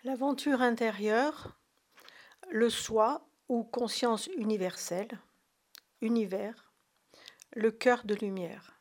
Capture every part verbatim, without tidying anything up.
L'aventure intérieure, le soi ou conscience universelle, univers, le cœur de lumière.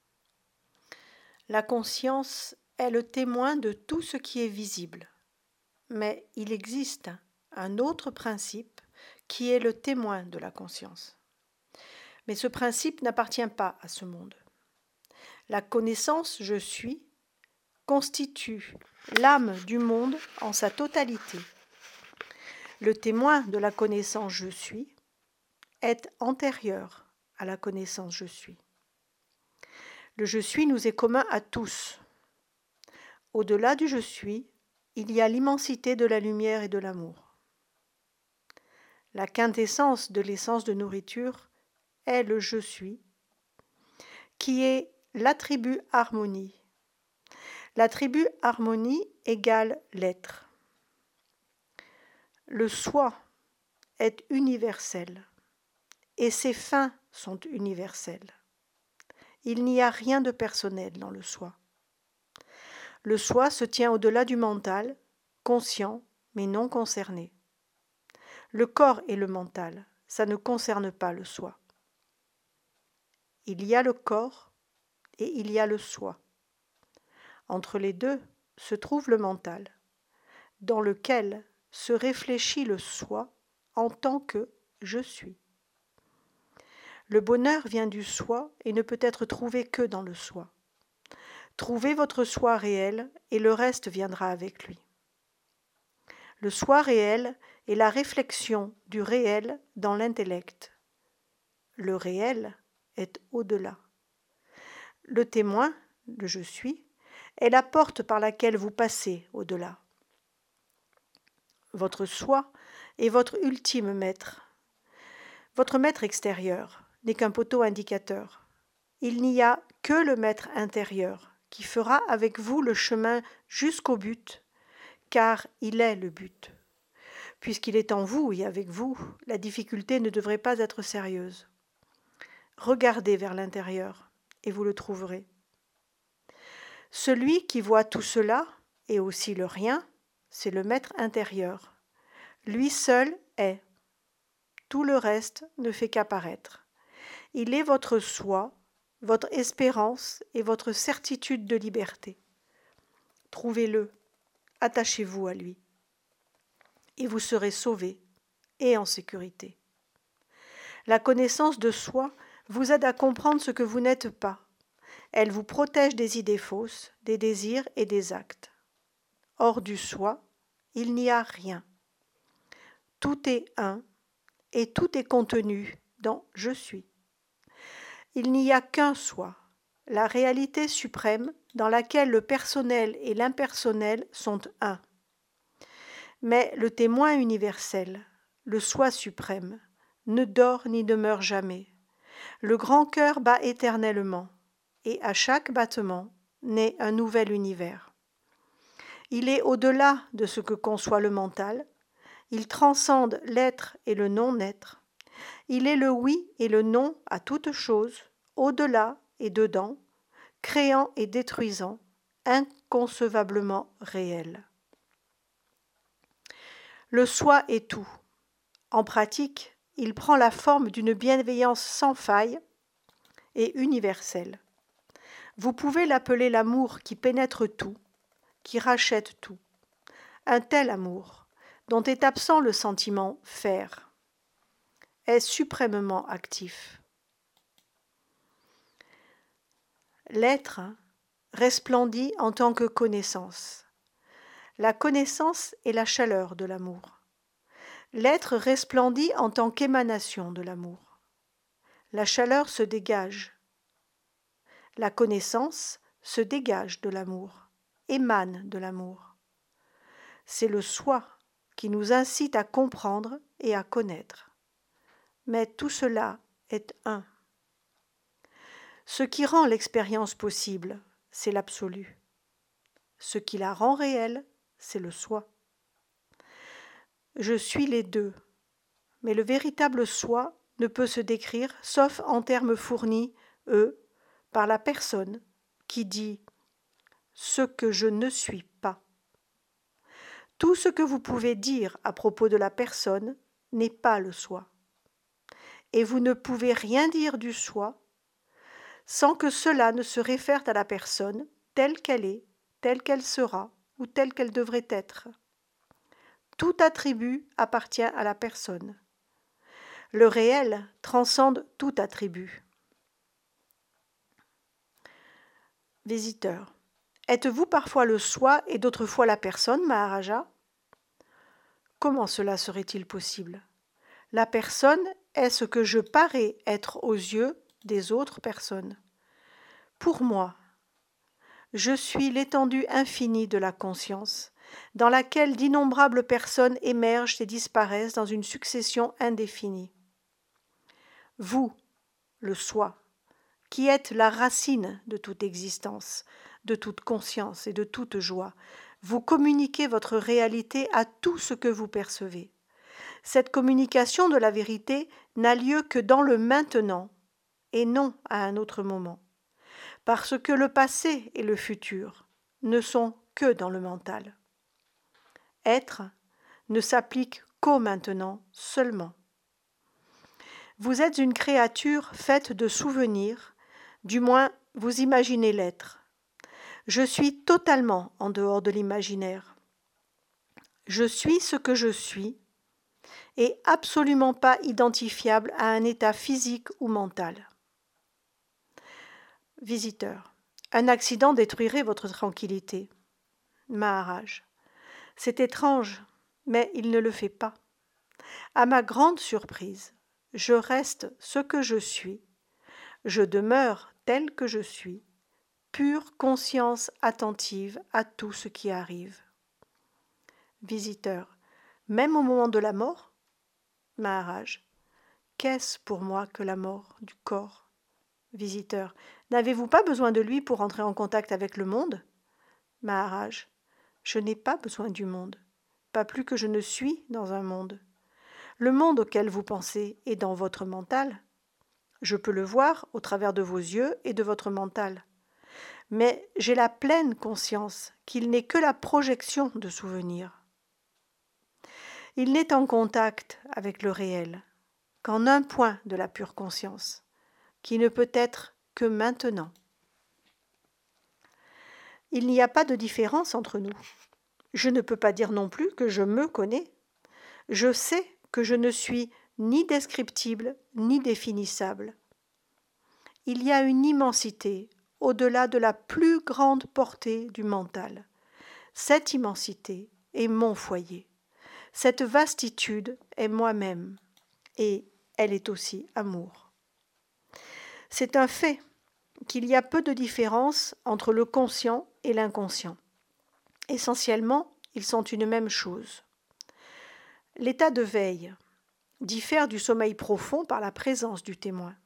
La conscience est le témoin de tout ce qui est visible, mais il existe un autre principe qui est le témoin de la conscience. Mais ce principe n'appartient pas à ce monde. La connaissance je suis constitue l'âme du monde en sa totalité. Le témoin de la connaissance je suis est antérieur à la connaissance je suis. Le je suis nous est commun à tous. Au-delà du je suis, il y a l'immensité de la lumière et de l'amour. La quintessence de l'essence de nourriture est le je suis, qui est l'attribut harmonie. L'attribut harmonie égale l'être. Le soi est universel et ses fins sont universelles. Il n'y a rien de personnel dans le soi. Le soi se tient au-delà du mental, conscient mais non concerné. Le corps et le mental, ça ne concerne pas le soi. Il y a le corps et il y a le soi. Entre les deux se trouve le mental, dans lequel se réfléchit le soi en tant que je suis. Le bonheur vient du soi et ne peut être trouvé que dans le soi. Trouvez votre soi réel et le reste viendra avec lui. Le soi réel est la réflexion du réel dans l'intellect. Le réel est au-delà. Le témoin, le je suis, est la porte par laquelle vous passez au-delà. Votre soi est votre ultime maître. Votre maître extérieur n'est qu'un poteau indicateur. Il n'y a que le maître intérieur qui fera avec vous le chemin jusqu'au but, car il est le but. Puisqu'il est en vous et avec vous, la difficulté ne devrait pas être sérieuse. Regardez vers l'intérieur et vous le trouverez. Celui qui voit tout cela, et aussi le rien, c'est le maître intérieur. Lui seul est. Tout le reste ne fait qu'apparaître. Il est votre soi, votre espérance et votre certitude de liberté. Trouvez-le, attachez-vous à lui, et vous serez sauvé et en sécurité. La connaissance de soi vous aide à comprendre ce que vous n'êtes pas. Elle vous protège des idées fausses, des désirs et des actes. Hors du soi, il n'y a rien. Tout est un et tout est contenu dans « je suis ». Il n'y a qu'un soi, la réalité suprême dans laquelle le personnel et l'impersonnel sont un. Mais le témoin universel, le soi suprême, ne dort ni ne meurt jamais. Le grand cœur bat éternellement, et à chaque battement naît un nouvel univers. Il est au-delà de ce que conçoit le mental, il transcende l'être et le non-être, il est le oui et le non à toute chose, au-delà et dedans, créant et détruisant, inconcevablement réel. Le soi est tout. En pratique, il prend la forme d'une bienveillance sans faille et universelle. Vous pouvez l'appeler l'amour qui pénètre tout, qui rachète tout. Un tel amour, dont est absent le sentiment faire, est suprêmement actif. L'être resplendit en tant que connaissance. La connaissance est la chaleur de l'amour. L'être resplendit en tant qu'émanation de l'amour. La chaleur se dégage. La connaissance se dégage de l'amour, émane de l'amour. C'est le soi qui nous incite à comprendre et à connaître. Mais tout cela est un. Ce qui rend l'expérience possible, c'est l'absolu. Ce qui la rend réelle, c'est le soi. Je suis les deux, mais le véritable soi ne peut se décrire, sauf en termes fournis, eux, par la personne qui dit « ce que je ne suis pas ». Tout ce que vous pouvez dire à propos de la personne n'est pas le soi. Et vous ne pouvez rien dire du soi sans que cela ne se réfère à la personne telle qu'elle est, telle qu'elle sera ou telle qu'elle devrait être. Tout attribut appartient à la personne. Le réel transcende tout attribut. Visiteur. Êtes-vous parfois le soi et d'autres fois la personne, Maharaja? Comment cela serait-il possible? La personne est ce que je parais être aux yeux des autres personnes. Pour moi, je suis l'étendue infinie de la conscience, dans laquelle d'innombrables personnes émergent et disparaissent dans une succession indéfinie. Vous, le soi, qui êtes la racine de toute existence, de toute conscience et de toute joie, vous communiquez votre réalité à tout ce que vous percevez. Cette communication de la vérité n'a lieu que dans le maintenant et non à un autre moment, parce que le passé et le futur ne sont que dans le mental. Être ne s'applique qu'au maintenant seulement. Vous êtes une créature faite de souvenirs, du moins vous imaginez l'être. Je suis totalement en dehors de l'imaginaire. Je suis ce que je suis et absolument pas identifiable à un état physique ou mental. Visiteur. Un accident détruirait votre tranquillité. Maharaj. C'est étrange, mais il ne le fait pas. À ma grande surprise, je reste ce que je suis. Je demeure tel que je suis, pure conscience attentive à tout ce qui arrive. Visiteur. Même au moment de la mort? Maharaj. Qu'est-ce pour moi que la mort du corps? Visiteur. N'avez-vous pas besoin de lui pour entrer en contact avec le monde? Maharaj. Je n'ai pas besoin du monde, pas plus que je ne suis dans un monde. Le monde auquel vous pensez est dans votre mental. Je peux le voir au travers de vos yeux et de votre mental. Mais j'ai la pleine conscience qu'il n'est que la projection de souvenirs. Il n'est en contact avec le réel qu'en un point de la pure conscience, qui ne peut être que maintenant. Il n'y a pas de différence entre nous. Je ne peux pas dire non plus que je me connais. Je sais que je ne suis ni descriptible ni définissable. Il y a une immensité au-delà de la plus grande portée du mental. Cette immensité est mon foyer. Cette vastitude est moi-même et elle est aussi amour. C'est un fait qu'il y a peu de différence entre le conscient et l'inconscient. Essentiellement, ils sont une même chose. L'état de veille diffère du sommeil profond par la présence du témoin.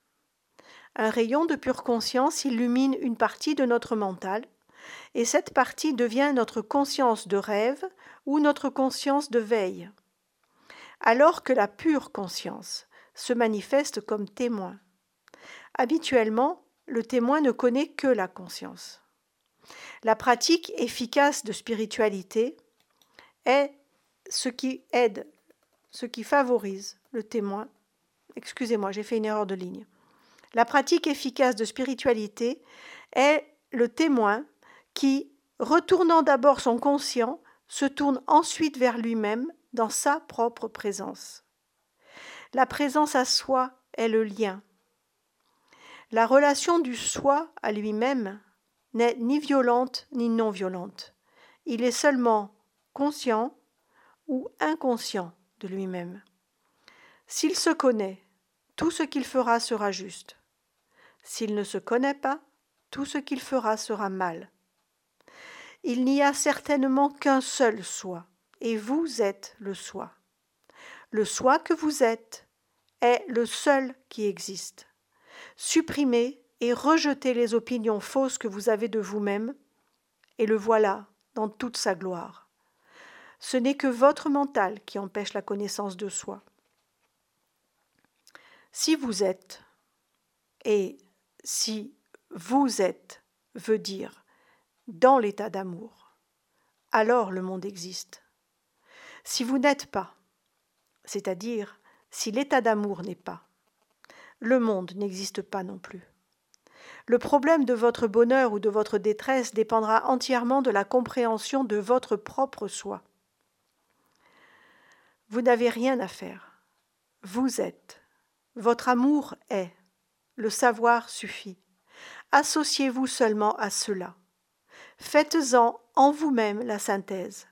Un rayon de pure conscience illumine une partie de notre mental, et cette partie devient notre conscience de rêve ou notre conscience de veille, alors que la pure conscience se manifeste comme témoin. Habituellement, le témoin ne connaît que la conscience. La pratique efficace de spiritualité est ce qui aide, ce qui favorise le témoin. Excusez-moi, j'ai fait une erreur de ligne. La pratique efficace de spiritualité est le témoin qui, retournant d'abord son conscient, se tourne ensuite vers lui-même dans sa propre présence. La présence à soi est le lien. La relation du soi à lui-même n'est ni violente ni non violente. Il est seulement conscient ou inconscient de lui-même. S'il se connaît, tout ce qu'il fera sera juste. S'il ne se connaît pas, tout ce qu'il fera sera mal. Il n'y a certainement qu'un seul soi, et vous êtes le soi. Le soi que vous êtes est le seul qui existe. Supprimez et rejetez les opinions fausses que vous avez de vous-même, et le voilà dans toute sa gloire. Ce n'est que votre mental qui empêche la connaissance de soi. Si vous êtes, et si vous êtes veut dire dans l'état d'amour, alors le monde existe. Si vous n'êtes pas, c'est-à-dire si l'état d'amour n'est pas, le monde n'existe pas non plus. Le problème de votre bonheur ou de votre détresse dépendra entièrement de la compréhension de votre propre soi. Vous n'avez rien à faire. Vous êtes. Votre amour est. Le savoir suffit. Associez-vous seulement à cela. Faites-en en vous-même la synthèse.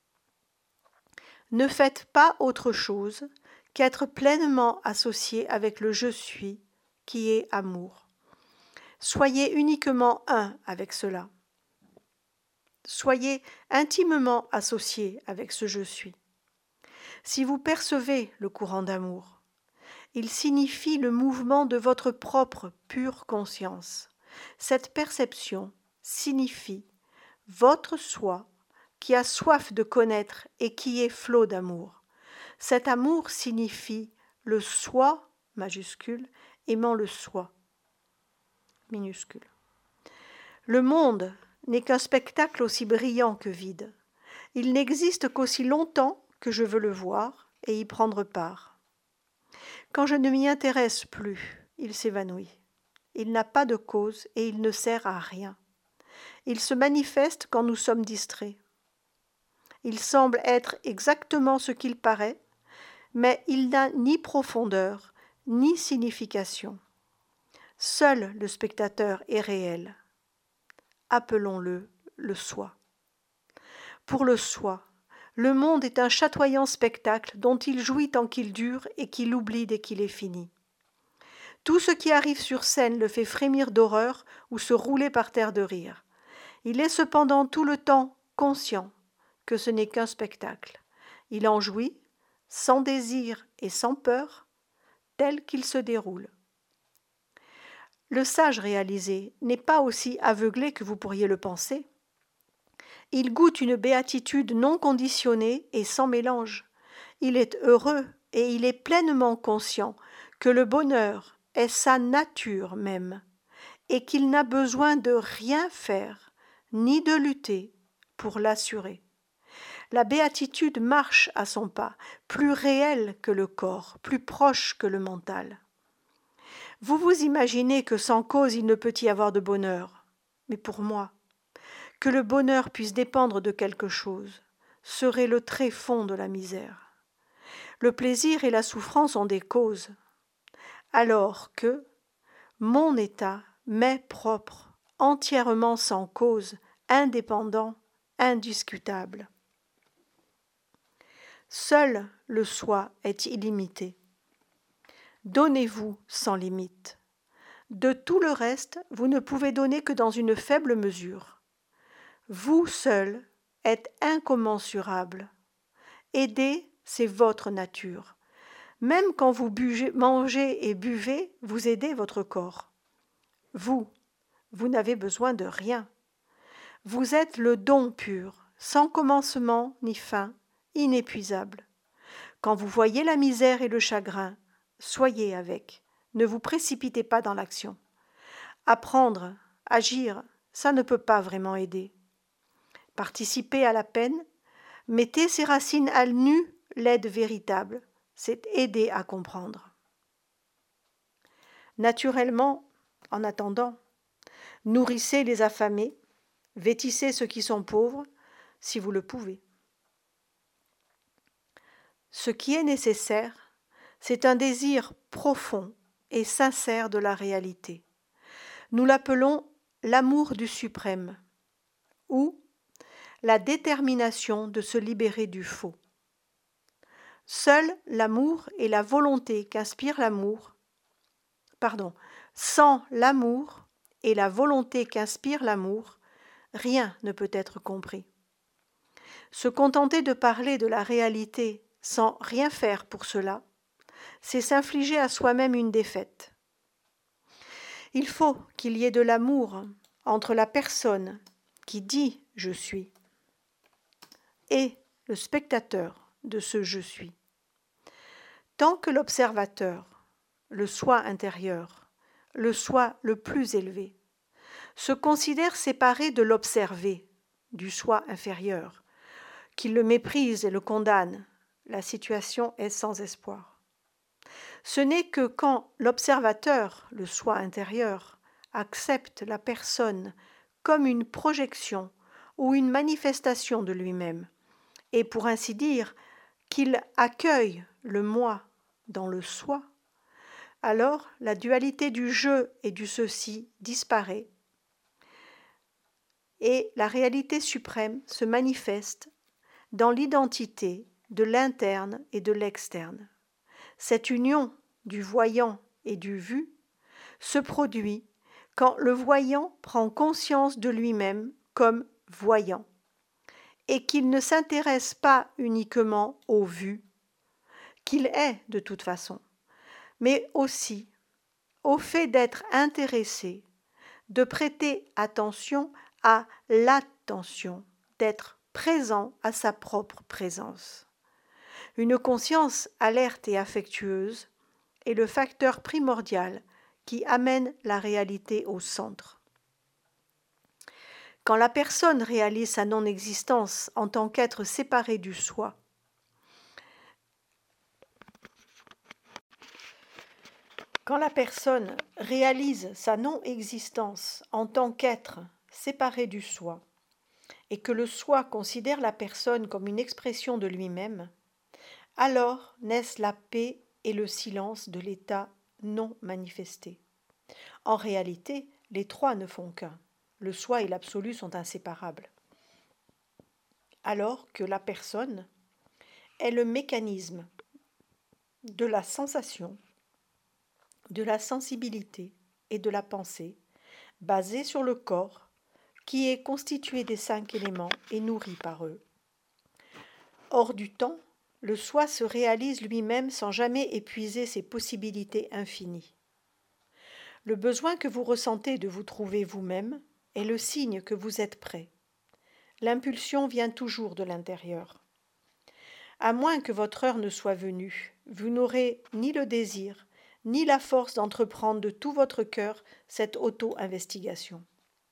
Ne faites pas autre chose qu'être pleinement associé avec le je suis, qui est amour. Soyez uniquement un avec cela. Soyez intimement associé avec ce je suis. Si vous percevez le courant d'amour, il signifie le mouvement de votre propre pure conscience. Cette perception signifie votre soi qui a soif de connaître et qui est flot d'amour. Cet amour signifie le soi majuscule aimant le soi minuscule. Le monde n'est qu'un spectacle aussi brillant que vide. Il n'existe qu'aussi longtemps que je veux le voir et y prendre part. Quand je ne m'y intéresse plus, il s'évanouit. Il n'a pas de cause et il ne sert à rien. Il se manifeste quand nous sommes distraits. Il semble être exactement ce qu'il paraît, mais il n'a ni profondeur, ni signification. Seul le spectateur est réel. Appelons-le le soi. Pour le soi, le monde est un chatoyant spectacle dont il jouit tant qu'il dure et qu'il oublie dès qu'il est fini. Tout ce qui arrive sur scène le fait frémir d'horreur ou se rouler par terre de rire. Il est cependant tout le temps conscient que ce n'est qu'un spectacle. Il en jouit, sans désir et sans peur, tel qu'il se déroule. Le sage réalisé n'est pas aussi aveuglé que vous pourriez le penser. Il goûte une béatitude non conditionnée et sans mélange. Il est heureux et il est pleinement conscient que le bonheur est sa nature même et qu'il n'a besoin de rien faire ni de lutter pour l'assurer. La béatitude marche à son pas, plus réelle que le corps, plus proche que le mental. Vous vous imaginez que sans cause il ne peut y avoir de bonheur. Mais pour moi, que le bonheur puisse dépendre de quelque chose serait le tréfonds de la misère. Le plaisir et la souffrance ont des causes, alors que mon état m'est propre, entièrement sans cause, indépendant, indiscutable. Seul le soi est illimité. Donnez-vous sans limite. De tout le reste, vous ne pouvez donner que dans une faible mesure. Vous seul êtes incommensurable. Aider, c'est votre nature. Même quand vous bugez, mangez et buvez, vous aidez votre corps. Vous, vous n'avez besoin de rien. Vous êtes le don pur, sans commencement ni fin, inépuisable. Quand vous voyez la misère et le chagrin, soyez avec. Ne vous précipitez pas dans l'action. Apprendre, agir, ça ne peut pas vraiment aider. Participer à la peine, mettez ses racines à nu, l'aide véritable, c'est aider à comprendre. Naturellement, en attendant, nourrissez les affamés, vêtissez ceux qui sont pauvres, si vous le pouvez. Ce qui est nécessaire, c'est un désir profond et sincère de la réalité. Nous l'appelons l'amour du suprême, ou la détermination de se libérer du faux. Seul l'amour et la volonté qu'inspire l'amour, pardon, sans l'amour et la volonté qu'inspire l'amour, rien ne peut être compris. Se contenter de parler de la réalité sans rien faire pour cela, c'est s'infliger à soi-même une défaite. Il faut qu'il y ait de l'amour entre la personne qui dit « je suis » et le spectateur de ce « je suis ». Tant que l'observateur, le soi intérieur, le soi le plus élevé, se considère séparé de l'observé, du soi inférieur, qu'il le méprise et le condamne, la situation est sans espoir. Ce n'est que quand l'observateur, le soi intérieur, accepte la personne comme une projection ou une manifestation de lui-même, et pour ainsi dire, qu'il accueille le moi dans le soi, alors la dualité du je et du ceci disparaît et la réalité suprême se manifeste dans l'identité de l'interne et de l'externe. Cette union du voyant et du vu se produit quand le voyant prend conscience de lui-même comme voyant et qu'il ne s'intéresse pas uniquement au vu, qu'il est de toute façon, mais aussi au fait d'être intéressé, de prêter attention à l'attention, d'être présent à sa propre présence. Une conscience alerte et affectueuse est le facteur primordial qui amène la réalité au centre. Quand la personne réalise sa non-existence en tant qu'être séparé du soi, quand la personne réalise sa non-existence en tant qu'être séparé du soi, et que le soi considère la personne comme une expression de lui-même, alors naissent la paix et le silence de l'état non manifesté. En réalité, les trois ne font qu'un. Le soi et l'absolu sont inséparables. Alors que la personne est le mécanisme de la sensation, de la sensibilité et de la pensée, basé sur le corps, qui est constitué des cinq éléments et nourri par eux. Hors du temps, le soi se réalise lui-même sans jamais épuiser ses possibilités infinies. Le besoin que vous ressentez de vous trouver vous-même est le signe que vous êtes prêt. L'impulsion vient toujours de l'intérieur. À moins que votre heure ne soit venue, vous n'aurez ni le désir, ni la force d'entreprendre de tout votre cœur cette auto-investigation.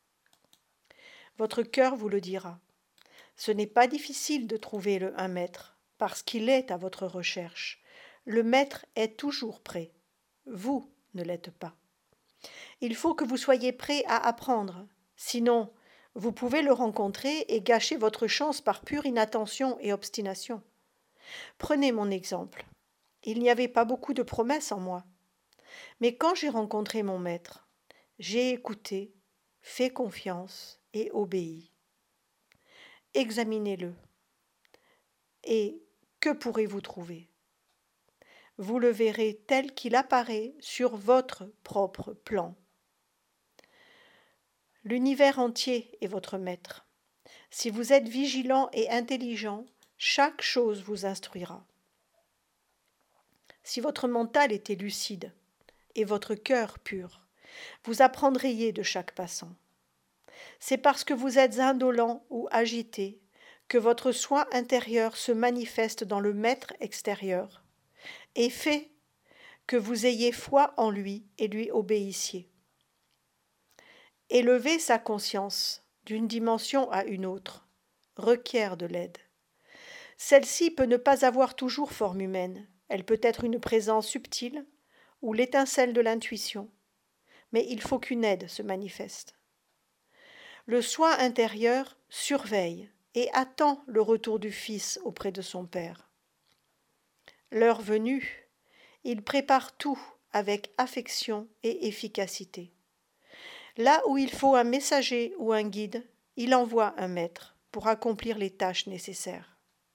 Votre cœur vous le dira. Ce n'est pas difficile de trouver le un maître, parce qu'il est à votre recherche. Le maître est toujours prêt. Vous ne l'êtes pas. Il faut que vous soyez prêt à apprendre. Sinon, vous pouvez le rencontrer et gâcher votre chance par pure inattention et obstination. Prenez mon exemple. Il n'y avait pas beaucoup de promesses en moi. Mais quand j'ai rencontré mon maître, j'ai écouté, fait confiance et obéi. Examinez-le. Et que pourrez-vous trouver? Vous le verrez tel qu'il apparaît sur votre propre plan. L'univers entier est votre maître. Si vous êtes vigilant et intelligent, chaque chose vous instruira. Si votre mental était lucide et votre cœur pur, vous apprendriez de chaque passant. C'est parce que vous êtes indolent ou agité que votre soi intérieur se manifeste dans le maître extérieur et fait que vous ayez foi en lui et lui obéissiez. Élever sa conscience d'une dimension à une autre requiert de l'aide. Celle-ci peut ne pas avoir toujours forme humaine, elle peut être une présence subtile ou l'étincelle de l'intuition, mais il faut qu'une aide se manifeste. Le soi intérieur surveille et attend le retour du Fils auprès de son Père. L'heure venue, il prépare tout avec affection et efficacité. Là où il faut un messager ou un guide, il envoie un maître pour accomplir les tâches nécessaires.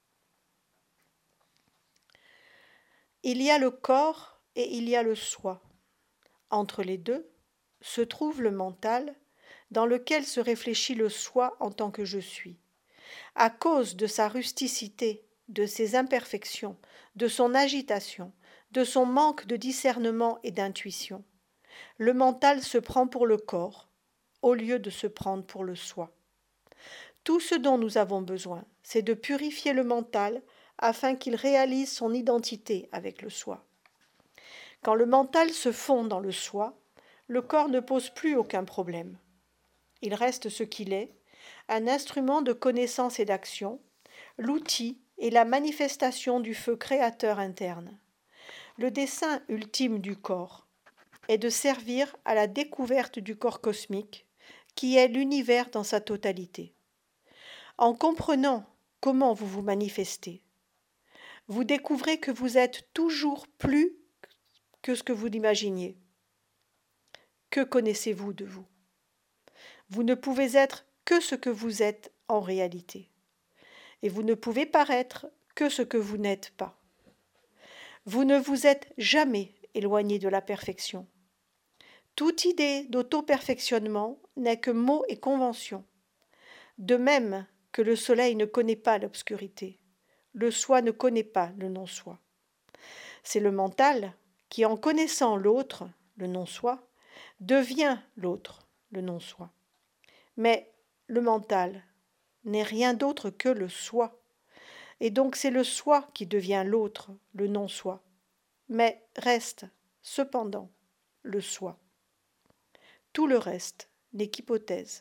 Il y a le corps et il y a le soi. Entre les deux se trouve le mental, dans lequel se réfléchit le soi en tant que je suis. À cause de sa rusticité, de ses imperfections, de son agitation, de son manque de discernement et d'intuition, le mental se prend pour le corps, au lieu de se prendre pour le soi. Tout ce dont nous avons besoin, c'est de purifier le mental afin qu'il réalise son identité avec le soi. Quand le mental se fond dans le soi, le corps ne pose plus aucun problème. Il reste ce qu'il est, un instrument de connaissance et d'action, l'outil et la manifestation du feu créateur interne. Le dessein ultime du corps est de servir à la découverte du corps cosmique, qui est l'univers dans sa totalité. En comprenant comment vous vous manifestez, vous découvrez que vous êtes toujours plus que ce que vous imaginiez. Que connaissez-vous de vous? Vous ne pouvez être que ce que vous êtes en réalité. Et vous ne pouvez paraître que ce que vous n'êtes pas. Vous ne vous êtes jamais éloigné de la perfection. Toute idée d'auto-perfectionnement n'est que mot et convention. De même que le soleil ne connaît pas l'obscurité, le soi ne connaît pas le non-soi. C'est le mental qui, en connaissant l'autre, le non-soi, devient l'autre, le non-soi. Mais le mental n'est rien d'autre que le soi. Et donc c'est le soi qui devient l'autre, le non-soi. Mais reste, cependant, le soi. Tout le reste n'est qu'hypothèse.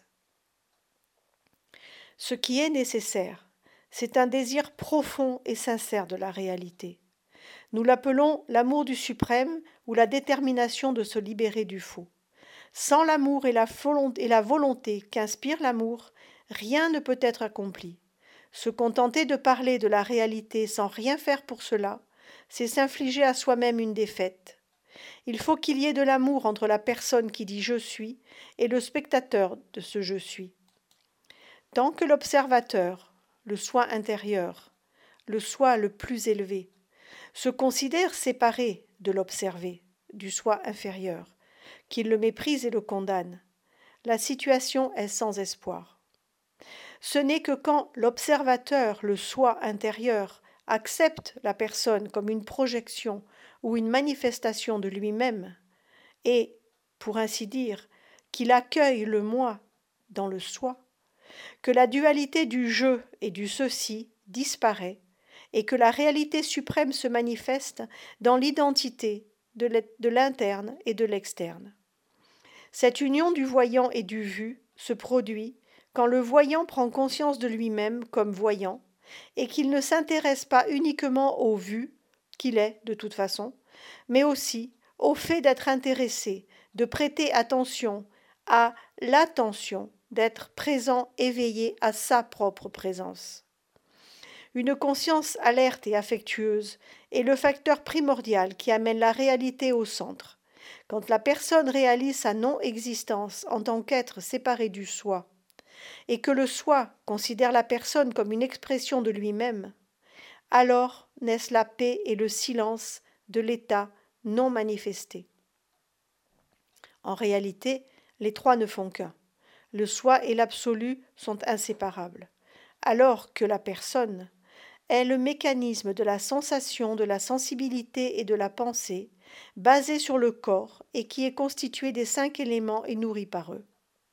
Ce qui est nécessaire, c'est un désir profond et sincère de la réalité. Nous l'appelons l'amour du suprême ou la détermination de se libérer du faux. Sans l'amour et la volonté qu'inspire l'amour, rien ne peut être accompli. Se contenter de parler de la réalité sans rien faire pour cela, c'est s'infliger à soi-même une défaite. Il faut qu'il y ait de l'amour entre la personne qui dit « je suis » et le spectateur de ce « je suis ». Tant que l'observateur, le soi intérieur, le soi le plus élevé, se considère séparé de l'observé, du soi inférieur, qu'il le méprise et le condamne, la situation est sans espoir. Ce n'est que quand l'observateur, le soi intérieur, accepte la personne comme une projection ou une manifestation de lui-même, et, pour ainsi dire, qu'il accueille le moi dans le soi, que la dualité du je et du ceci disparaît, et que la réalité suprême se manifeste dans l'identité de l'interne et de l'externe. Cette union du voyant et du vu se produit quand le voyant prend conscience de lui-même comme voyant et qu'il ne s'intéresse pas uniquement au vu, qu'il est de toute façon, mais aussi au fait d'être intéressé, de prêter attention à l'attention, d'être présent, éveillé à sa propre présence. Une conscience alerte et affectueuse est le facteur primordial qui amène la réalité au centre. Quand la personne réalise sa non-existence en tant qu'être séparé du soi, et que le soi considère la personne comme une expression de lui-même, alors naissent la paix et le silence de l'état non manifesté. En réalité, les trois ne font qu'un. Le soi et l'absolu sont inséparables, alors que la personne est le mécanisme de la sensation, de la sensibilité et de la pensée, basé sur le corps et qui est constitué des cinq éléments et nourri par eux.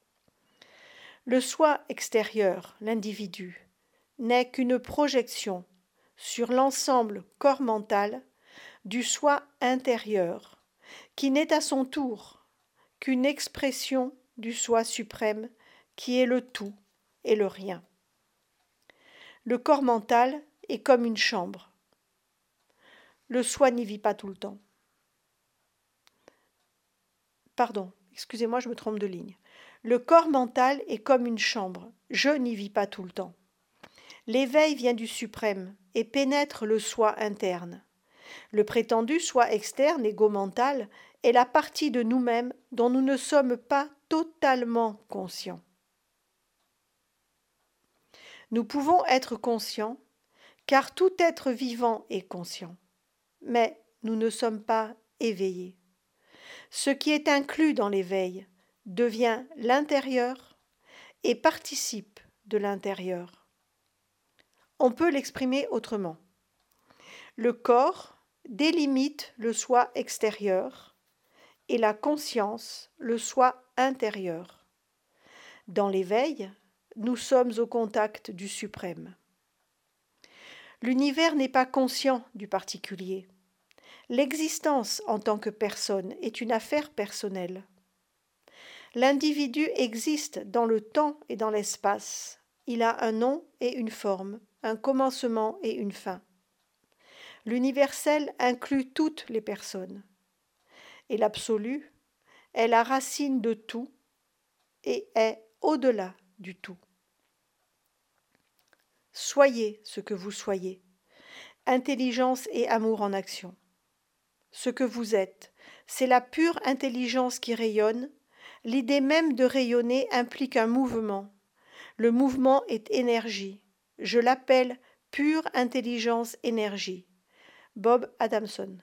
Le soi extérieur, l'individu, n'est qu'une projection sur l'ensemble corps-mental du soi intérieur, qui n'est à son tour qu'une expression du soi suprême qui est le tout et le rien. Le corps mental est comme une chambre. Le soi n'y vit pas tout le temps. Pardon, excusez-moi, je me trompe de ligne. Le corps mental est comme une chambre. Je n'y vis pas tout le temps. L'éveil vient du suprême et pénètre le soi interne. Le prétendu soi externe, égo mental, est la partie de nous-mêmes dont nous ne sommes pas totalement conscients. Nous pouvons être conscients, car tout être vivant est conscient, mais nous ne sommes pas éveillés. Ce qui est inclus dans l'éveil devient l'intérieur et participe de l'intérieur. On peut l'exprimer autrement. Le corps délimite le soi extérieur et la conscience le soi intérieur. Dans l'éveil, nous sommes au contact du suprême. L'univers n'est pas conscient du particulier. L'existence en tant que personne est une affaire personnelle. L'individu existe dans le temps et dans l'espace. Il a un nom et une forme, un commencement et une fin. L'universel inclut toutes les personnes. Et l'absolu est la racine de tout et est au-delà du tout. Soyez ce que vous soyez, intelligence et amour en action. Ce que vous êtes, c'est la pure intelligence qui rayonne. L'idée même de rayonner implique un mouvement. Le mouvement est énergie. Je l'appelle pure intelligence énergie. Bob Adamson.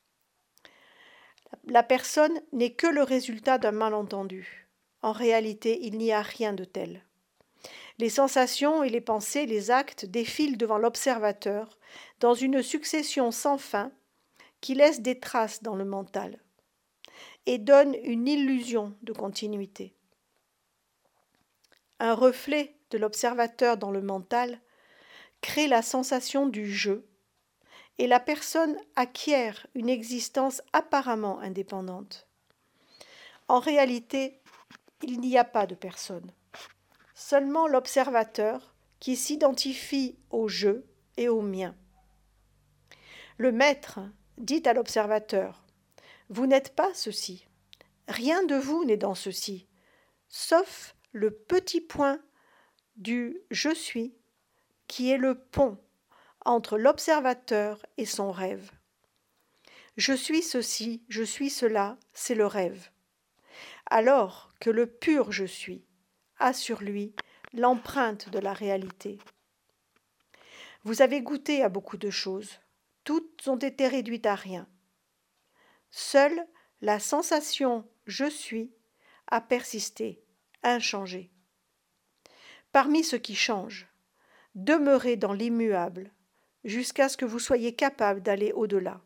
La personne n'est que le résultat d'un malentendu. En réalité, il n'y a rien de tel. Les sensations et les pensées, les actes défilent devant l'observateur dans une succession sans fin qui laisse des traces dans le mental et donne une illusion de continuité. Un reflet de l'observateur dans le mental crée la sensation du jeu et la personne acquiert une existence apparemment indépendante. En réalité, il n'y a pas de personne, seulement l'observateur qui s'identifie au jeu et au mien. Le maître dit à l'observateur « Vous n'êtes pas ceci, rien de vous n'est dans ceci, sauf le petit point du « je suis » qui est le pont entre l'observateur et son rêve. Je suis ceci, je suis cela, c'est le rêve. Alors que le pur je suis a sur lui l'empreinte de la réalité. Vous avez goûté à beaucoup de choses, toutes ont été réduites à rien. Seule la sensation « je suis » a persisté, inchangée. Parmi ce qui change, demeurez dans l'immuable, jusqu'à ce que vous soyez capable d'aller au-delà.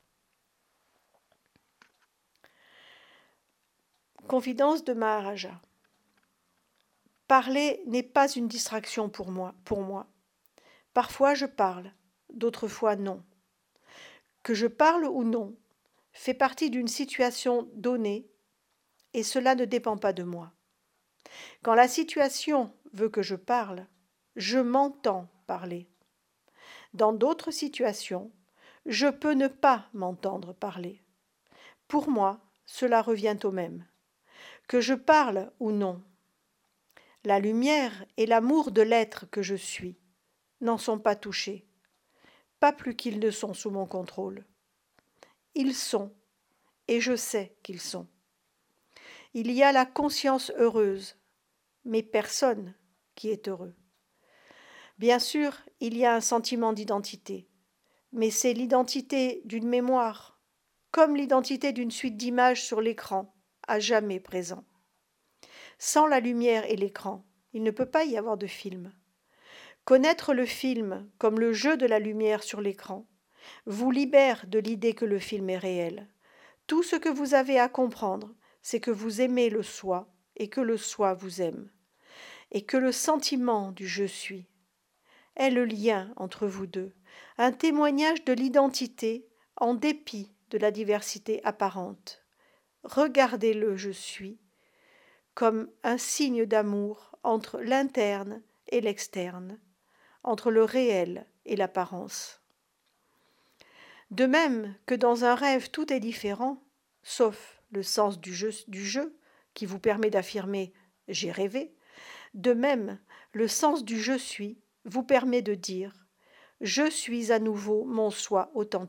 Confidence de Maharaja. Parler n'est pas une distraction pour moi, pour moi. Parfois je parle, d'autres fois non. Que je parle ou non fait partie d'une situation donnée et cela ne dépend pas de moi. Quand la situation veut que je parle, je m'entends parler. Dans d'autres situations, je peux ne pas m'entendre parler. Pour moi, cela revient au même. Que je parle ou non, la lumière et l'amour de l'être que je suis n'en sont pas touchés, pas plus qu'ils ne sont sous mon contrôle. Ils sont, et je sais qu'ils sont. Il y a la conscience heureuse, mais personne qui est heureux. Bien sûr, il y a un sentiment d'identité, mais c'est l'identité d'une mémoire, comme l'identité d'une suite d'images sur l'écran, à jamais présent. Sans la lumière et l'écran, il ne peut pas y avoir de film. Connaître le film comme le jeu de la lumière sur l'écran vous libère de l'idée que le film est réel. Tout ce que vous avez à comprendre, c'est que vous aimez le soi et que le soi vous aime, et que le sentiment du « je suis » est le lien entre vous deux, un témoignage de l'identité en dépit de la diversité apparente. Regardez-le « je suis » comme un signe d'amour entre l'interne et l'externe, entre le réel et l'apparence. De même que dans un rêve tout est différent, sauf le sens du jeu, du jeu qui vous permet d'affirmer « j'ai rêvé », de même le sens du « je suis » vous permet de dire « je suis à nouveau mon soi authentique ».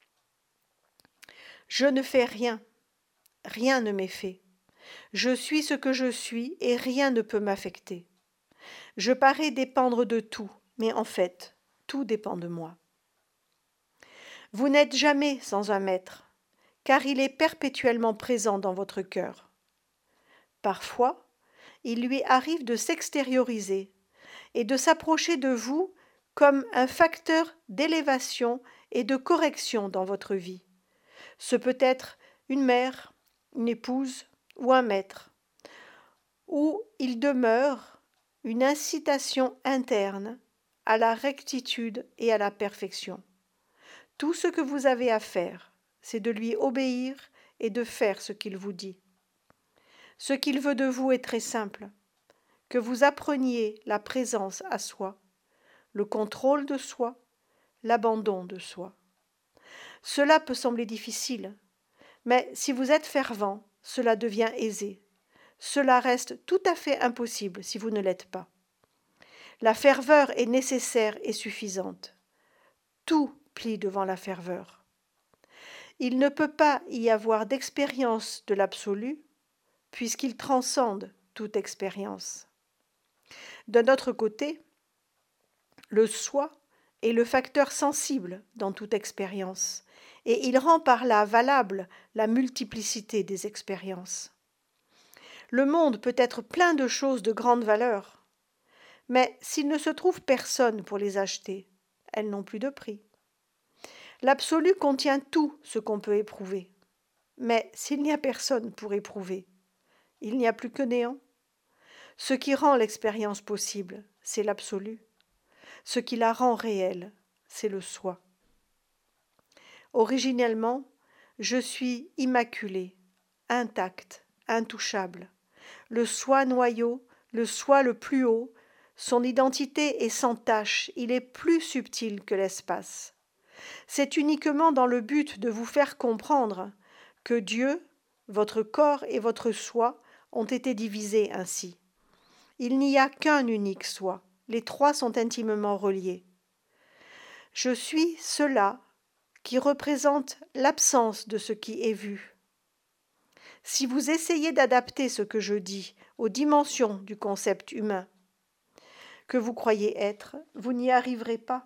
Je ne fais rien, rien ne m'est fait. Je suis ce que je suis et rien ne peut m'affecter. Je parais dépendre de tout, mais en fait, tout dépend de moi. Vous n'êtes jamais sans un maître, car il est perpétuellement présent dans votre cœur. Parfois, il lui arrive de s'extérioriser et de s'approcher de vous comme un facteur d'élévation et de correction dans votre vie. Ce peut être une mère, une épouse ou un maître, où il demeure une incitation interne à la rectitude et à la perfection. Tout ce que vous avez à faire, c'est de lui obéir et de faire ce qu'il vous dit. Ce qu'il veut de vous est très simple, que vous appreniez la présence à soi, le contrôle de soi, l'abandon de soi. Cela peut sembler difficile, mais si vous êtes fervent, cela devient aisé. Cela reste tout à fait impossible si vous ne l'êtes pas. La ferveur est nécessaire et suffisante. Tout plie devant la ferveur. Il ne peut pas y avoir d'expérience de l'absolu, puisqu'il transcende toute expérience. D'un autre côté, le soi est le facteur sensible dans toute expérience, et il rend par là valable la multiplicité des expériences. Le monde peut être plein de choses de grande valeur, mais s'il ne se trouve personne pour les acheter, elles n'ont plus de prix. L'absolu contient tout ce qu'on peut éprouver, mais s'il n'y a personne pour éprouver, il n'y a plus que néant. Ce qui rend l'expérience possible, c'est l'absolu. Ce qui la rend réelle, c'est le soi. Originellement, je suis immaculé, intact, intouchable. Le soi noyau, le soi le plus haut, son identité est sans tache, il est plus subtil que l'espace. C'est uniquement dans le but de vous faire comprendre que Dieu, votre corps et votre soi ont été divisés ainsi. Il n'y a qu'un unique soi, les trois sont intimement reliés. Je suis cela qui représente l'absence de ce qui est vu. Si vous essayez d'adapter ce que je dis aux dimensions du concept humain que vous croyez être, vous n'y arriverez pas.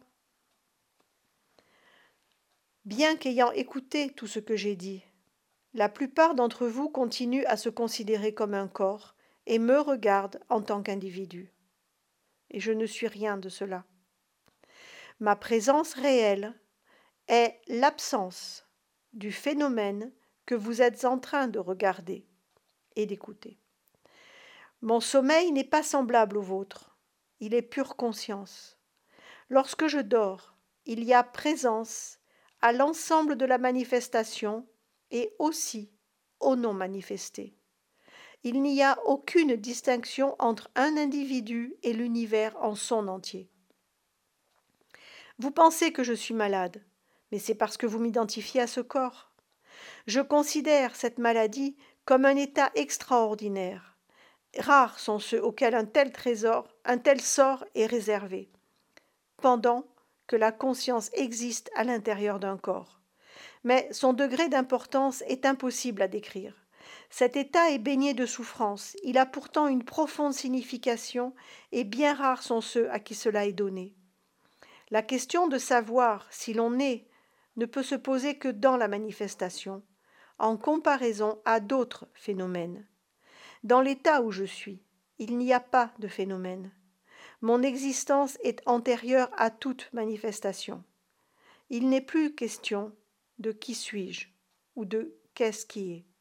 Bien qu'ayant écouté tout ce que j'ai dit, la plupart d'entre vous continuent à se considérer comme un corps et me regardent en tant qu'individu. Et je ne suis rien de cela. Ma présence réelle est l'absence du phénomène que vous êtes en train de regarder et d'écouter. Mon sommeil n'est pas semblable au vôtre, il est pure conscience. Lorsque je dors, il y a présence à l'ensemble de la manifestation et aussi au non manifesté. Il n'y a aucune distinction entre un individu et l'univers en son entier. Vous pensez que je suis malade, mais c'est parce que vous m'identifiez à ce corps. Je considère cette maladie comme un état extraordinaire. Rares sont ceux auxquels un tel trésor, un tel sort est réservé, pendant que la conscience existe à l'intérieur d'un corps. Mais son degré d'importance est impossible à décrire. Cet état est baigné de souffrance, il a pourtant une profonde signification et bien rares sont ceux à qui cela est donné. La question de savoir si l'on est ne peut se poser que dans la manifestation, en comparaison à d'autres phénomènes. Dans l'état où je suis, il n'y a pas de phénomène. Mon existence est antérieure à toute manifestation. Il n'est plus question de qui suis-je ou de qu'est-ce qui est.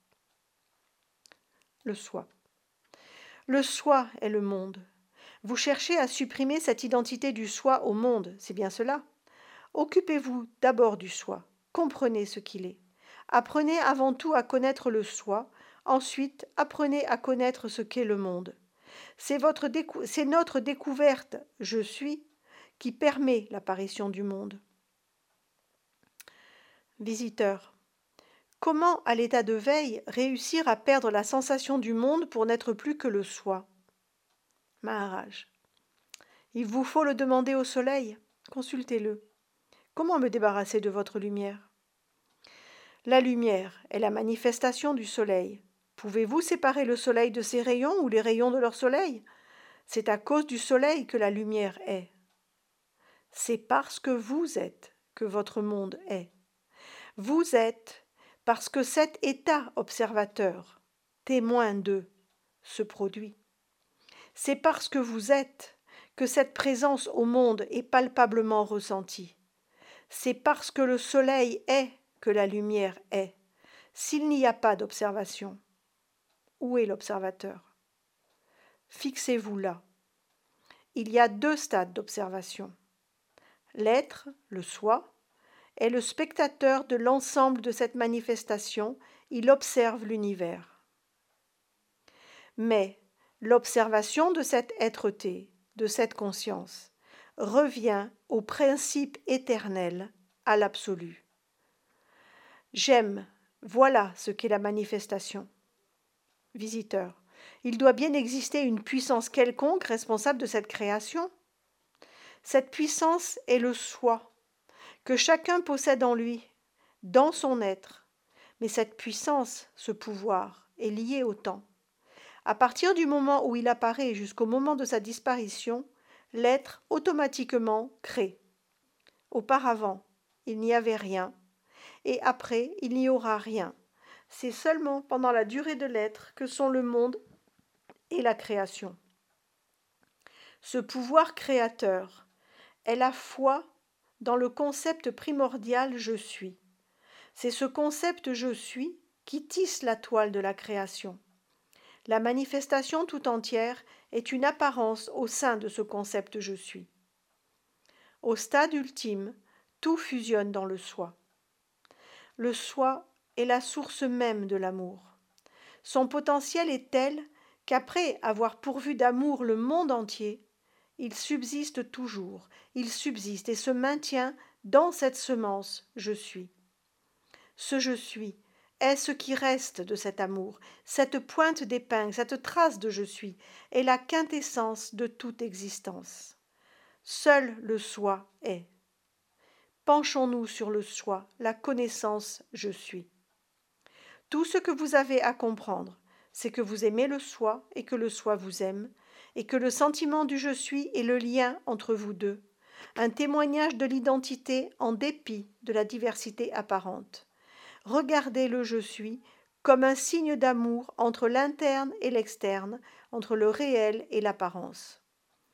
Le soi. Le soi est le monde. Vous cherchez à supprimer cette identité du soi au monde, c'est bien cela. Occupez-vous d'abord du soi, comprenez ce qu'il est. Apprenez avant tout à connaître le soi, ensuite apprenez à connaître ce qu'est le monde. C'est votre décou- c'est notre découverte « je suis » qui permet l'apparition du monde. Visiteur. Comment, à l'état de veille, réussir à perdre la sensation du monde pour n'être plus que le soi? Maharaj. Il vous faut le demander au soleil. Consultez-le. Comment me débarrasser de votre lumière? La lumière est la manifestation du soleil. Pouvez-vous séparer le soleil de ses rayons ou les rayons de leur soleil? C'est à cause du soleil que la lumière est. C'est parce que vous êtes que votre monde est. Vous êtes parce que cet état observateur, témoin d'eux, se produit. C'est parce que vous êtes que cette présence au monde est palpablement ressentie. C'est parce que le soleil est que la lumière est. S'il n'y a pas d'observation, où est l'observateur? Fixez-vous là. Il y a deux stades d'observation. L'être, le soi, est le spectateur de l'ensemble de cette manifestation, il observe l'univers. Mais l'observation de cette êtreté, de cette conscience, revient au principe éternel, à l'absolu. J'aime, voilà ce qu'est la manifestation. Visiteur, il doit bien exister une puissance quelconque responsable de cette création. Cette puissance est le soi, que chacun possède en lui, dans son être. Mais cette puissance, ce pouvoir, est lié au temps. À partir du moment où il apparaît jusqu'au moment de sa disparition, l'être automatiquement crée. Auparavant, il n'y avait rien, et après, il n'y aura rien. C'est seulement pendant la durée de l'être que sont le monde et la création. Ce pouvoir créateur est la foi dans le concept primordial « je suis ». C'est ce concept « je suis » qui tisse la toile de la création. La manifestation tout entière est une apparence au sein de ce concept « je suis ». Au stade ultime, tout fusionne dans le soi. Le soi est la source même de l'amour. Son potentiel est tel qu'après avoir pourvu d'amour le monde entier, il subsiste toujours, il subsiste et se maintient dans cette semence « je suis ». Ce « je suis » est ce qui reste de cet amour, cette pointe d'épingle, cette trace de « je suis » est la quintessence de toute existence. Seul le soi est. Penchons-nous sur le soi, la connaissance « je suis ». Tout ce que vous avez à comprendre, c'est que vous aimez le soi et que le soi vous aime, et que le sentiment du « je suis » est le lien entre vous deux, un témoignage de l'identité en dépit de la diversité apparente. Regardez le « je suis » comme un signe d'amour entre l'interne et l'externe, entre le réel et l'apparence.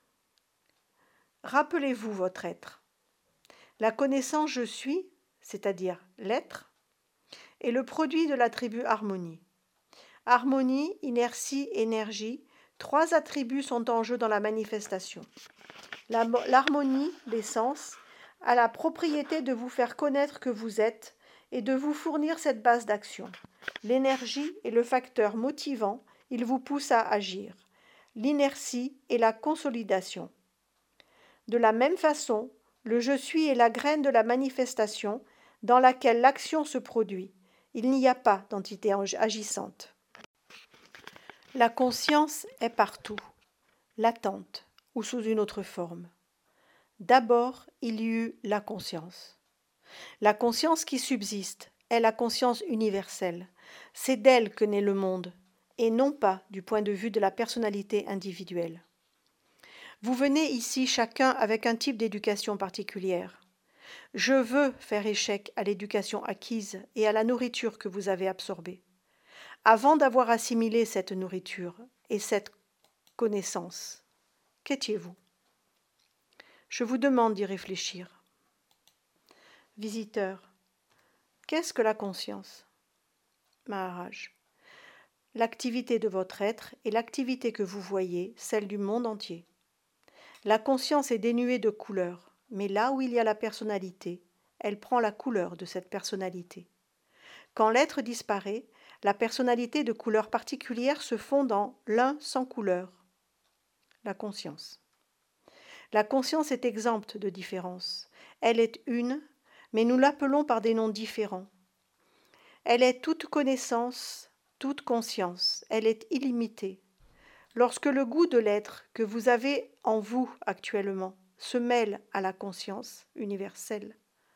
Rappelez-vous votre être. La connaissance « je suis », c'est-à-dire l'être, est le produit de l'attribut harmonie. Harmonie, inertie, énergie, trois attributs sont en jeu dans la manifestation. L'harmonie, l'essence, a la propriété de vous faire connaître que vous êtes et de vous fournir cette base d'action. L'énergie est le facteur motivant, il vous pousse à agir. L'inertie est la consolidation. De la même façon, le « je suis » est la graine de la manifestation dans laquelle l'action se produit. Il n'y a pas d'entité agissante. La conscience est partout, latente ou sous une autre forme. D'abord, il y eut la conscience. La conscience qui subsiste est la conscience universelle. C'est d'elle que naît le monde, et non pas du point de vue de la personnalité individuelle. Vous venez ici chacun avec un type d'éducation particulière. Je veux faire échec à l'éducation acquise et à la nourriture que vous avez absorbée. Avant d'avoir assimilé cette nourriture et cette connaissance, qu'étiez-vous? Je vous demande d'y réfléchir. Visiteur, qu'est-ce que la conscience? Maharaj, l'activité de votre être est l'activité que vous voyez, celle du monde entier. La conscience est dénuée de couleur, mais là où il y a la personnalité, elle prend la couleur de cette personnalité. Quand l'être disparaît, la personnalité de couleur particulière se fond dans l'un sans couleur, la conscience. La conscience est exempte de différence. Elle est une, mais nous l'appelons par des noms différents. Elle est toute connaissance, toute conscience. Elle est illimitée. Lorsque le goût de l'être que vous avez en vous actuellement se mêle à la conscience universelle,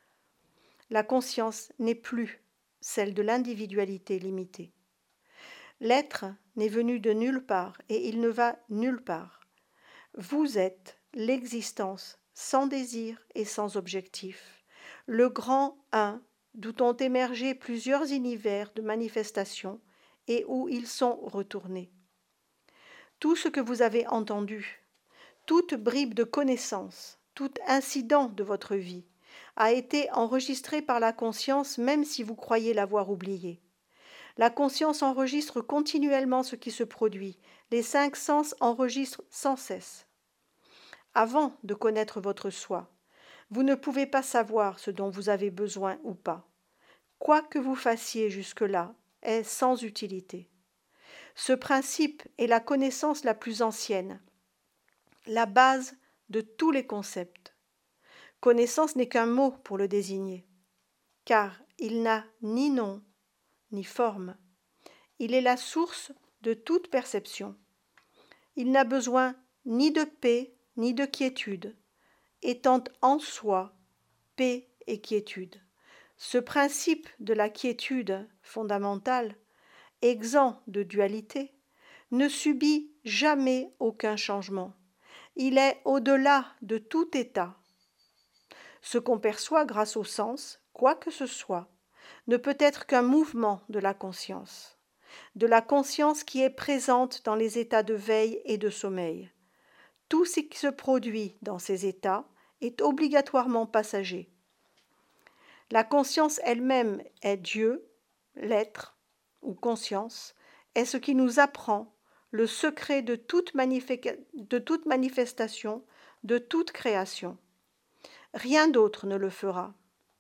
la conscience n'est plus celle de l'individualité limitée. L'être n'est venu de nulle part et il ne va nulle part. Vous êtes l'existence sans désir et sans objectif, le grand Un d'où ont émergé plusieurs univers de manifestations et où ils sont retournés. Tout ce que vous avez entendu, toute bribe de connaissance, tout incident de votre vie a été enregistré par la conscience même si vous croyez l'avoir oublié. La conscience enregistre continuellement ce qui se produit, les cinq sens enregistrent sans cesse. Avant de connaître votre soi, vous ne pouvez pas savoir ce dont vous avez besoin ou pas. Quoi que vous fassiez jusque-là est sans utilité. Ce principe est la connaissance la plus ancienne, la base de tous les concepts. Connaissance n'est qu'un mot pour le désigner, car il n'a ni nom ni forme. Il est la source de toute perception. Il n'a besoin ni de paix ni de quiétude, étant en soi paix et quiétude. Ce principe de la quiétude fondamentale, exempt de dualité, ne subit jamais aucun changement. Il est au-delà de tout état. Ce qu'on perçoit grâce au sens, quoi que ce soit, ne peut être qu'un mouvement de la conscience, de la conscience qui est présente dans les états de veille et de sommeil. Tout ce qui se produit dans ces états est obligatoirement passager. La conscience elle-même est Dieu, l'être ou conscience, est ce qui nous apprend le secret de toute, magnific- de toute manifestation, de toute création. Rien d'autre ne le fera.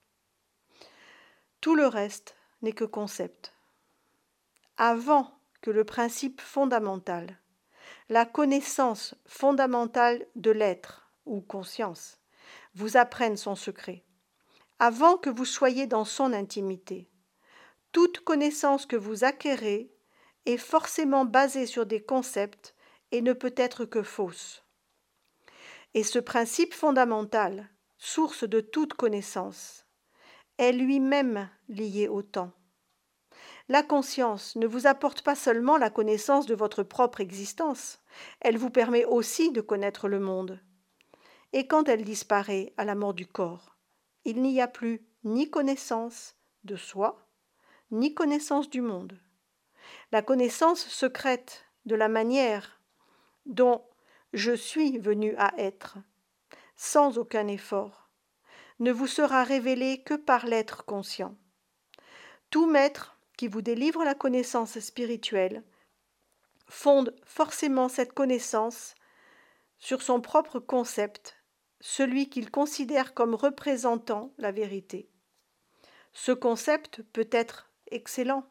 Tout le reste n'est que concept. Avant que le principe fondamental, la connaissance fondamentale de l'être ou conscience, vous apprenne son secret, avant que vous soyez dans son intimité, toute connaissance que vous acquérez est forcément basée sur des concepts et ne peut être que fausse. Et ce principe fondamental, source de toute connaissance, est lui-même lié au temps. La conscience ne vous apporte pas seulement la connaissance de votre propre existence, elle vous permet aussi de connaître le monde. Et quand elle disparaît à la mort du corps, il n'y a plus ni connaissance de soi, ni connaissance du monde. La connaissance secrète de la manière dont je suis venu à être, sans aucun effort, ne vous sera révélée que par l'être conscient. Tout maître qui vous délivre la connaissance spirituelle fonde forcément cette connaissance sur son propre concept, celui qu'il considère comme représentant la vérité. Ce concept peut être excellent,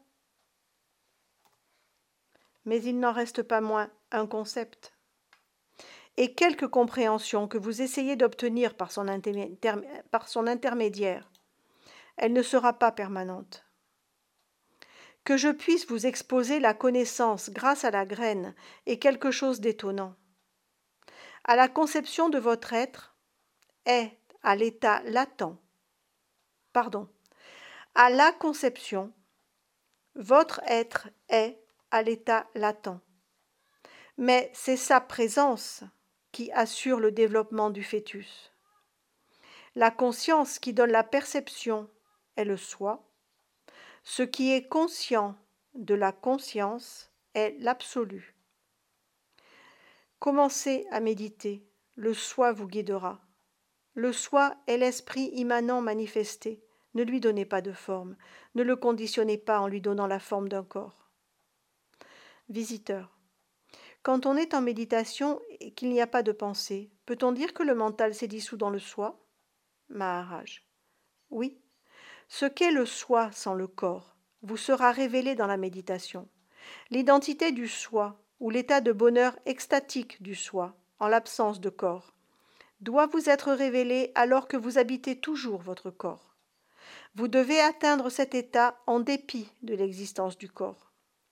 mais il n'en reste pas moins un concept. Et quelque compréhension que vous essayez d'obtenir par son, par son intermédiaire, elle ne sera pas permanente. Que je puisse vous exposer la connaissance grâce à la graine est quelque chose d'étonnant. À la conception de votre être est à l'état latent. Pardon. À la conception, votre être est à l'état latent. Mais c'est sa présence qui assure le développement du fœtus. La conscience qui donne la perception est le soi. Ce qui est conscient de la conscience est l'absolu. Commencez à méditer, le soi vous guidera. Le soi est l'esprit immanent manifesté. Ne lui donnez pas de forme, ne le conditionnez pas en lui donnant la forme d'un corps. Visiteur. Quand on est en méditation et qu'il n'y a pas de pensée, peut-on dire que le mental s'est dissous dans le soi? Maharaj. Oui. Ce qu'est le soi sans le corps vous sera révélé dans la méditation. L'identité du soi, ou l'état de bonheur extatique du soi, en l'absence de corps, doit vous être révélé alors que vous habitez toujours votre corps. Vous devez atteindre cet état en dépit de l'existence du corps.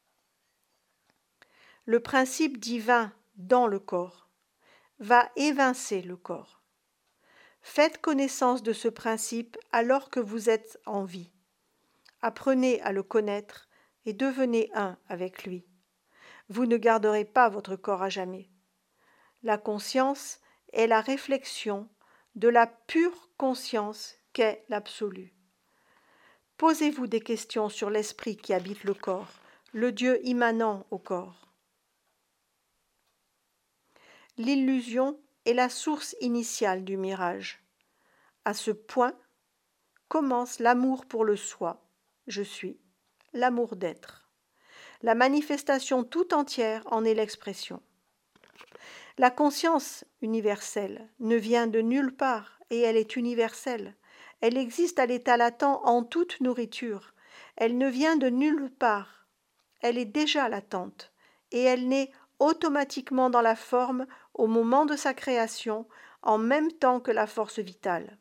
Le principe divin dans le corps va évincer le corps. Faites connaissance de ce principe alors que vous êtes en vie. Apprenez à le connaître et devenez un avec lui. Vous ne garderez pas votre corps à jamais. La conscience est la réflexion de la pure conscience qu'est l'absolu. Posez-vous des questions sur l'esprit qui habite le corps, le Dieu immanent au corps. L'illusion est la source initiale du mirage. À ce point commence l'amour pour le soi, je suis, l'amour d'être. La manifestation tout entière en est l'expression. La conscience universelle ne vient de nulle part et elle est universelle. Elle existe à l'état latent en toute nourriture. Elle ne vient de nulle part. Elle est déjà latente et elle naît automatiquement dans la forme au moment de sa création en même temps que la force vitale.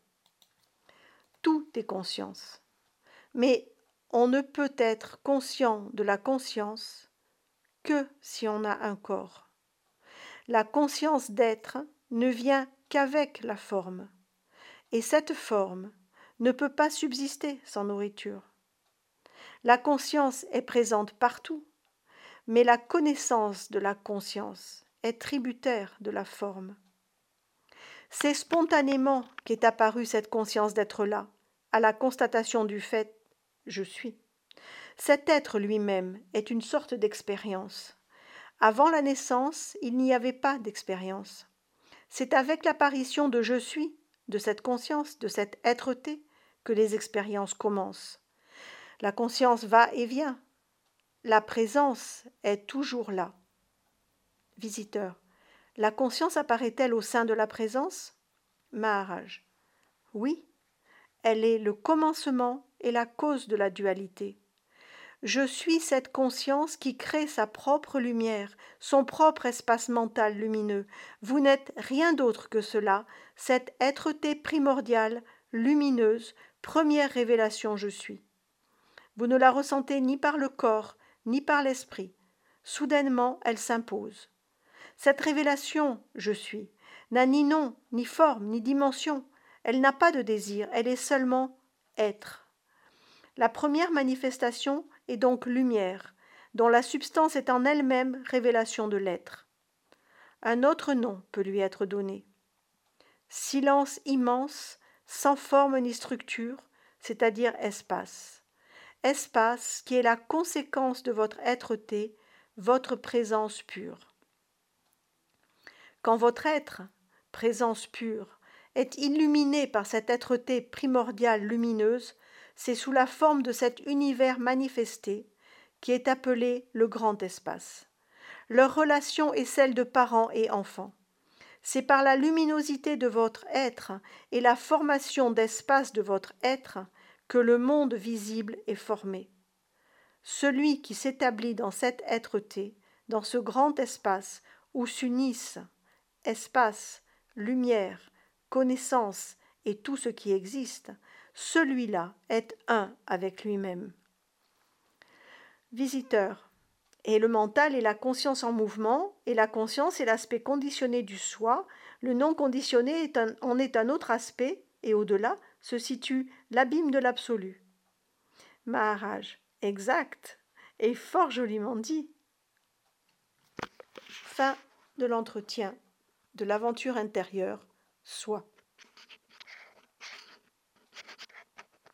Tout est conscience. Mais on ne peut être conscient de la conscience que si on a un corps. La conscience d'être ne vient qu'avec la forme, et cette forme ne peut pas subsister sans nourriture. La conscience est présente partout, mais la connaissance de la conscience est tributaire de la forme. C'est spontanément qu'est apparue cette conscience d'être-là, à la constatation du fait « je suis ». Cet être lui-même est une sorte d'expérience. Avant la naissance, il n'y avait pas d'expérience. C'est avec l'apparition de « je suis », de cette conscience, de cette être-té, que les expériences commencent. La conscience va et vient. La présence est toujours là. Visiteur. La conscience apparaît-elle au sein de la présence? Maharaj. Oui, elle est le commencement et la cause de la dualité. Je suis cette conscience qui crée sa propre lumière, son propre espace mental lumineux. Vous n'êtes rien d'autre que cela, cette être-té primordiale, lumineuse, première révélation je suis. Vous ne la ressentez ni par le corps, ni par l'esprit. Soudainement, elle s'impose. Cette révélation, je suis, n'a ni nom, ni forme, ni dimension. Elle n'a pas de désir, elle est seulement être. La première manifestation est donc lumière, dont la substance est en elle-même révélation de l'être. Un autre nom peut lui être donné. Silence immense, sans forme ni structure, c'est-à-dire espace. Espace qui est la conséquence de votre être-té, votre présence pure. Quand votre être, présence pure, est illuminé par cette être-té primordiale lumineuse, c'est sous la forme de cet univers manifesté qui est appelé le grand espace. Leur relation est celle de parents et enfants. C'est par la luminosité de votre être et la formation d'espace de votre être que le monde visible est formé. Celui qui s'établit dans cet être-té, dans ce grand espace où s'unissent espace, lumière, connaissance et tout ce qui existe, celui-là est un avec lui-même. Visiteur. Et le mental est la conscience en mouvement, et la conscience est l'aspect conditionné du soi. Le non conditionné est un, en est un autre aspect, et au-delà se situe l'abîme de l'absolu. Maharaj. Exact, et fort joliment dit. Fin de l'entretien de l'aventure intérieure, soi.